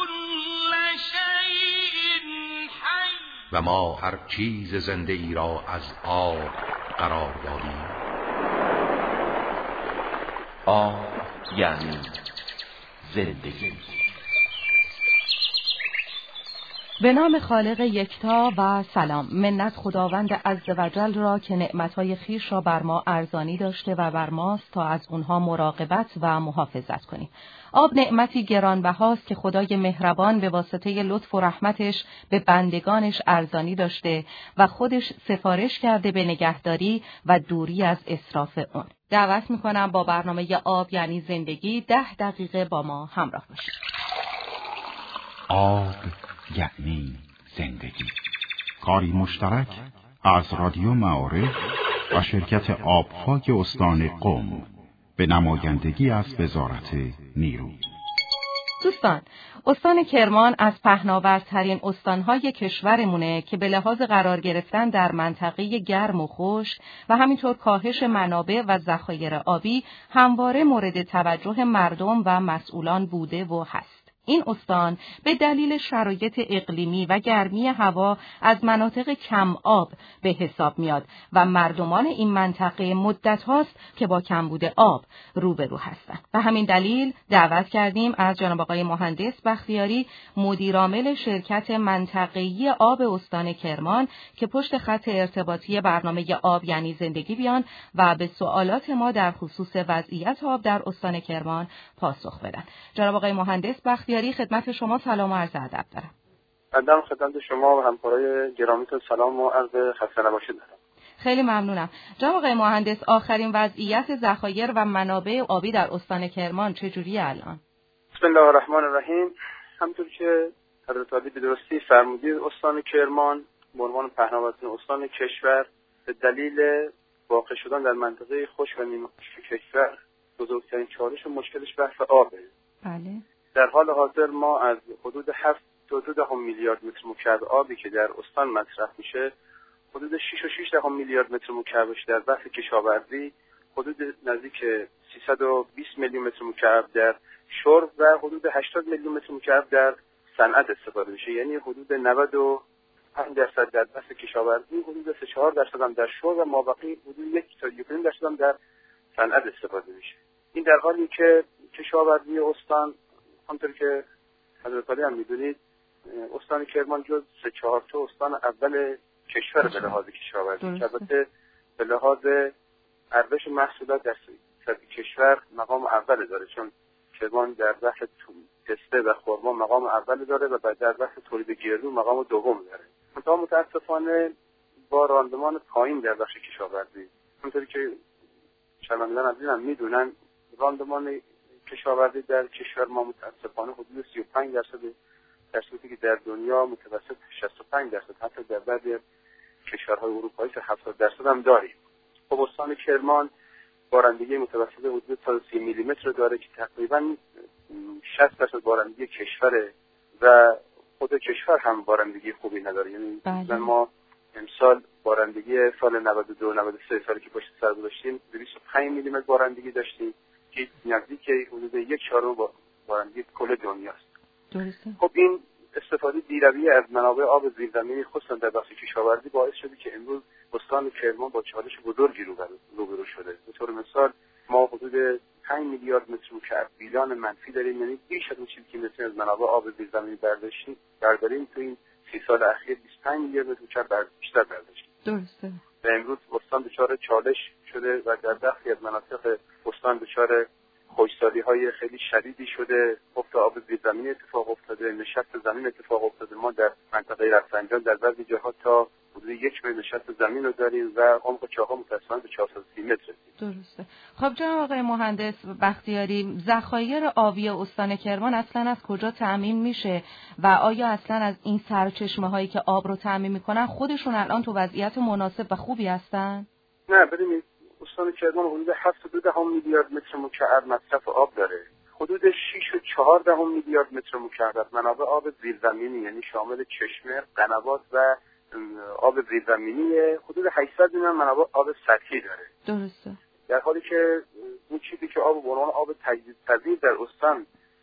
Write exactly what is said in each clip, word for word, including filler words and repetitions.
و ما هر چیز زنده ای را از آب قرار دادیم. آب یعنی زندگی. به نام خالق یکتا و سلام. منت خداوند عزوجل را که نعمتهای خویش را بر ما ارزانی داشته و بر ماست تا از اونها مراقبت و محافظت کنیم. آب نعمتی گرانبهاست که خدای مهربان به واسطه لطف و رحمتش به بندگانش ارزانی داشته و خودش سفارش کرده به نگهداری و دوری از اسراف اون. دعوت میکنم با برنامه آب یعنی زندگی ده دقیقه با ما همراه باشید. آب یعنی زندگی، کاری مشترک از رادیو معارف و شرکت آبخاک استان قم به نمایندگی از وزارت نیرو. دوستان، استان کرمان از پهناورترین استانهای کشورمونه که به لحاظ قرار گرفتن در منطقه گرم و خشک و همینطور کاهش منابع و ذخایر آبی همواره مورد توجه مردم و مسئولان بوده و هست. این استان به دلیل شرایط اقلیمی و گرمی هوا از مناطق کم آب به حساب میاد و مردمان این منطقه مدت هاست که با کمبود آب روبرو هستند. و همین دلیل دعوت کردیم از جناب آقای مهندس بختیاری، مدیرعامل شرکت منطقه‌ای آب استان کرمان، که پشت خط ارتباطی برنامه آب یعنی زندگی بیان و به سوالات ما در خصوص وضعیت آب در استان کرمان پاسخ بدن. جناب آقای مهندس بختیاری، خدمت شما سلام و عرض ادب دارم. قدم خدمت شما و همکارای گرامیتون سلام و عرض خسته نباشید دارم. خیلی ممنونم. جناب آقای مهندس، آخرین وضعیت ذخایر و منابع آبی در استان کرمان چجوریه الان؟ بسم الله الرحمن الرحیم. همونطور که حضرت عالی به درستی فرمودید، استان کرمان به عنوان پهناورترین استان کشور به دلیل واقع شدن در منطقه خشک و نیمه خشک کشور بزرگترین چالش و مشکلش بحث آبه. بله. در حال حاضر ما از حدود هفت تا دو دهم میلیارد متر مکعب آبی که در استان مصرف میشه، حدود شش و شش دهم میلیارد متر مکعبش در بحث کشاورزی، حدود نزدیک سیصد و بیست میلیون متر مکعب در شرب و حدود هشتاد میلیون متر مکعب در صنعت استفاده میشه. یعنی حدود نود و پنج درصد در بحث کشاورزی، حدود سه چهار درصد هم در شرب و مابقی حدود یک تا یک و نیم درصد هم در صنعت استفاده میشه. این در حالی که کشاورزی استان، همونطور که حضرت عالی هم میدونید، استان کرمان جز سه چهار تا استان اول کشور به لحاظ کشاورزی، البته به لحاظ ارزش محصولات در سطح کشور مقام اول داره، چون کرمان در بحث پسته و خرما مقام اول داره و بعد در بحث تولید گردو مقام دوم داره. منتها متاسفانه با راندمان پایین در بخش کشاورزی، همونطوری که شنوندگان عزیز هم میدونن، راندمان کشاورزی در کشور ما متاسفانه حدود سی و پنج درصد، در صورتی که در دنیا متوسط شصت و پنج درصد، حتی در بعضی کشورهای اروپایی تا هفتاد درصد هم داریم. خب استان کرمان بارندگی متوسط حدود تا سی میلی متر داره که تقریبا شصت درصد بارندگی کشوره و خود کشور هم بارندگی خوبی نداره. یعنی مثلا ما امسال بارندگی سال نود و دو نود و سه سالی که پشت سر گذاشتیم دویست و پنج میلی متر بارندگی داشتیم که نزدیک حدود یک چهارم بارندگی کل دنیاست. درسته. خب این استفاده بی‌رویه از منابع آب زیرزمینی خصوصا در بخش کشاورزی باعث شده که امروز استان کرمان با چالش بزرگی روبرو شده. به طور مثال ما حدود پنج میلیارد متر مکعب بیلان منفی داریم، یعنی بیش از اون چیزی که میتونیم از منابع آب زیرزمینی برداشتیم برداریم تو این سی سال اخیر بیست و پنج میلیارد متر مکعب بیشتر برداشتیم. درسته. و امروز استان دچار چالش شده و در برخی از مناطق استان دچار خشکسالی‌های خیلی شدیدی شده، افت آب زیرزمینی اتفاق افتاده، نشست زمین اتفاق افتاده. ما در منطقه رفسنجان در بعضی جاها تا حدود یک متر نشست زمین رو داریم و عمق چاه‌ها متأسفانه به چهارصد و سی متر. درسته. خب جناب آقای مهندس بختیاری، ذخایر آبی استان کرمان اصلا از کجا تأمین میشه و آیا اصلا از این سرچشمه‌هایی که آب رو تأمین میکنن خودشون الان تو وضعیت مناسب و خوبی هستن؟ نه، ببینید استان کرمان حدود هفت و دو دهم میلیارد متر مکعب مصرف آب داره. حدود شش و چهار دهم میلیارد متر مکعب منابع آب زیرزمینی، یعنی شامل چشمه، قنوات و آب زیرزمینی. حدود هشتصد میلیون منابع آب سطحی داره. درسته. در حالی که اون چیزی که آب به عنوان آب تجدیدپذیر در استان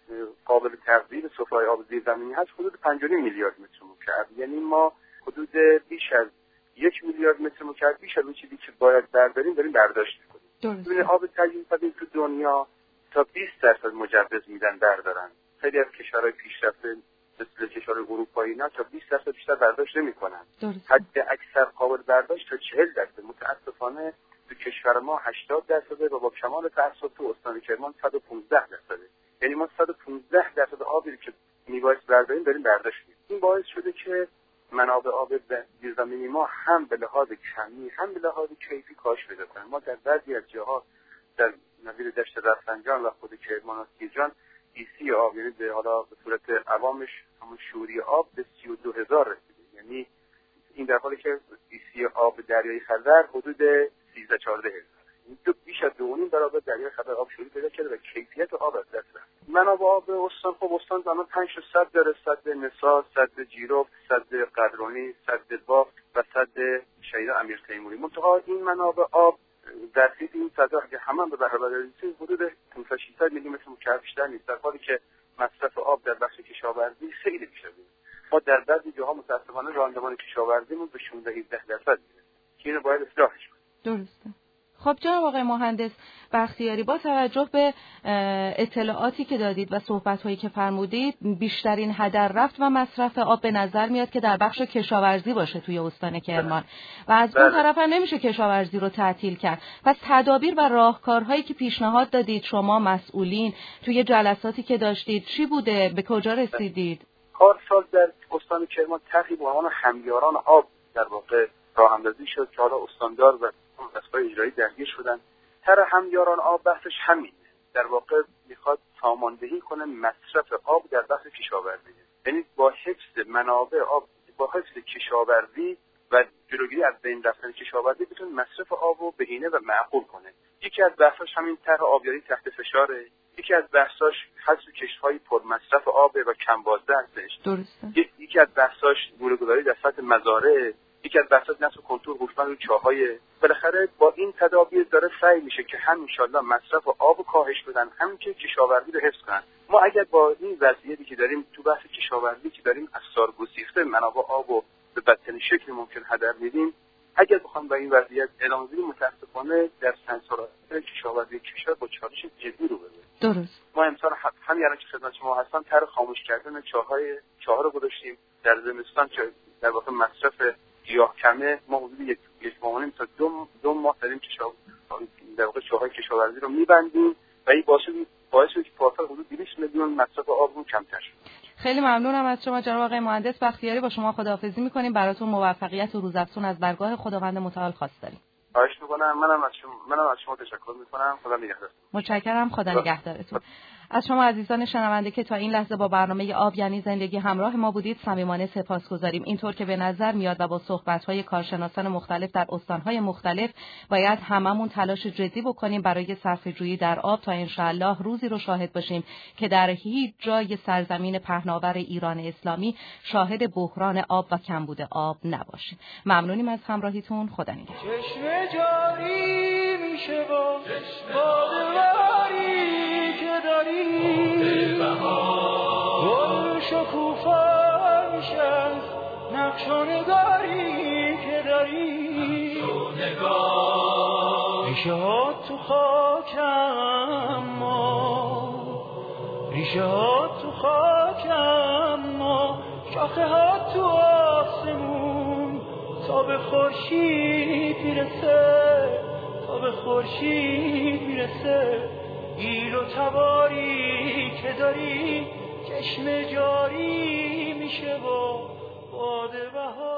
قابل تقدیر سفره آب زیرزمینی هست حدود پنج و نیم میلیارد متر مکعب. یعنی ما حدود بیش از یک میلیارد متر مکعب بیش از اون چیزی که باید برداریم داریم برداشت می‌کنیم. ببین آب تجدید پذیر تو دنیا تا بیست درصد مجوز میدن بردارن. خیلی از کشورهای پیشرفته مثل کشورهای اروپایی اینا تا بیست درصد بیشتر برداشت نمی‌کنن. حد اکثر قابل برداشت تا چهل درصد. متأسفانه تو کشور ما هشتاد درصد و با کمال تأسف تو استان کرمان صد و پانزده درصده. یعنی ما صد و پانزده درصد آبی که میبایست برداریم داریم برداشت می‌کنیم. این باعث شده که منابع آب زیرزمینی ما هم به لحاظ کمی هم به لحاظ کیفی کاهش پیدا کنه. ما در بعضی از جاها در نظیر دشت رفسنجان و خود کرمان و سیرجان ایسی آب یعنی به حالا به صورت عوامش همون شوری آب به سی و دو هزار رسیده. یعنی این در حالی که ایسی آب دریای خزر حدود سیزده چهارده هزار. این دو بیش از دو و نیم برابر دریای خزر آب شوری پیدا کرده و کیفیت آب از دست رفت. منابع آب استان خب استان زمان پنج صد داره، صد نسا، صد جیرفت، صد قدرانی، صد بافت و صد شهید امیر تیموری. منتها این منابع آب در حد این صدها که همان به بهره برداری حدود پانصد تا ششصد میلی متر مکعب بیشتر نیست، در حالی که مصرف آب در بخش کشاورزی خیلی بیشتره. ما در بعضی جاها متأسفانه راندمان کشاورزیمون به شانزده هجده درصد میره که اینو باید اصلاحش کنیم. درسته. خب جناب آقای مهندس بختیاری، با توجه به اطلاعاتی که دادید و صحبت‌هایی که فرمودید بیشترین هدر رفت و مصرف آب به نظر میاد که در بخش کشاورزی باشه توی استان کرمان و از اون طرف هم نمیشه کشاورزی رو تعطیل کرد. پس تدابیر و راهکارهایی که پیشنهاد دادید شما مسئولین توی جلساتی که داشتید چی بوده؟ به کجا رسیدید؟ هر سال در استان کرمان طرحی به عنوان همیاران آب در واقع راه اندازی شد که حالا استاندار و دستگاه اجرایی درگیر شدن. طرح همیاران آب بحثش همین در واقع میخواد ساماندهی کنه مصرف آب در بخش کشاورزی، یعنی با حفظ منابع آب، با حفظ کشاورزی و جلوگیری از بین رفتن کشاورزی بتونه مصرف آب رو بهینه و معقول کنه. یکی از بحثاش همین طرح آبیاری تحت فشاره، یکی از بحثاش حذف کشت‌های پر مصرف آب و کم بازده هستش. درسته. یکی از بحثاش گوره‌گذاری در سطح مزارع، یکی از بحثات نصب کنترل هوشمند روی چاهای. بالاخره با این تدابیر داره سعی میشه که هم انشالله مصرف آب رو کاهش بدن، همین که کشاورزی رو حفظ کنن. ما اگر با این وضعیتی که داریم تو بحث کشاورزی که داریم اثار گسیخته منابع آب رو به بدترین شکل ممکن هدر میدیم، اگر بخوام با این وضعیت ادامه بدیم متاسفانه در چند سال کشاورزی کشور با چالش جدی رو ببینیم. درست. ما امسال همین الان که خدمت شما هستم طرح خاموش کردن چاهای چاها رو گذاشتیم. در زمستان که در واقع مصرف گیاه کمه، ما حدود یک یک ماه تا دو دو ماه داریم کشاورزی در واقع چاهای کشاورزی رو می‌بندیم و این باعث باعث شده که پارسال حدود دویست میلیون مصرف آب کمتر شد. خیلی ممنونم از شما جناب آقای مهندس بختیاری. با شما خداحافظی می‌کنیم. براتون موفقیت و روزافزون از درگاه خداوند متعال خواست داریم. خواهش می‌کنم. منم از شما منم از شما تشکر می‌کنم. خدا نگهدارتون. متشکرم. خدا نگهدارتون. از شما عزیزان شنونده که تا این لحظه با برنامه آب یعنی زندگی همراه ما بودید صمیمانه سپاسگزاریم. اینطور که به نظر میاد و با صحبت‌های کارشناسان مختلف در استان‌های مختلف باید هممون تلاش جدی بکنیم برای صرفه‌جویی در آب تا انشاءالله روزی رو شاهد باشیم که در هیچ جای سرزمین پهناور ایران اسلامی شاهد بحران آب و کمبود آب نباشیم. ممنونیم از همراهیتون. خدا نگهدار. چشمه جاری میشه با بادواری که داری گل شکوفا میشه نقش و نگاری که داری ریشه ها تو خاکم ما ریشه ها تو خاکم ما شاخه ها تو آسمون تا به خورشید میرسه تا به خورشید میرسه ایل و تباری که داری چشم جاری میشه با باد بهار.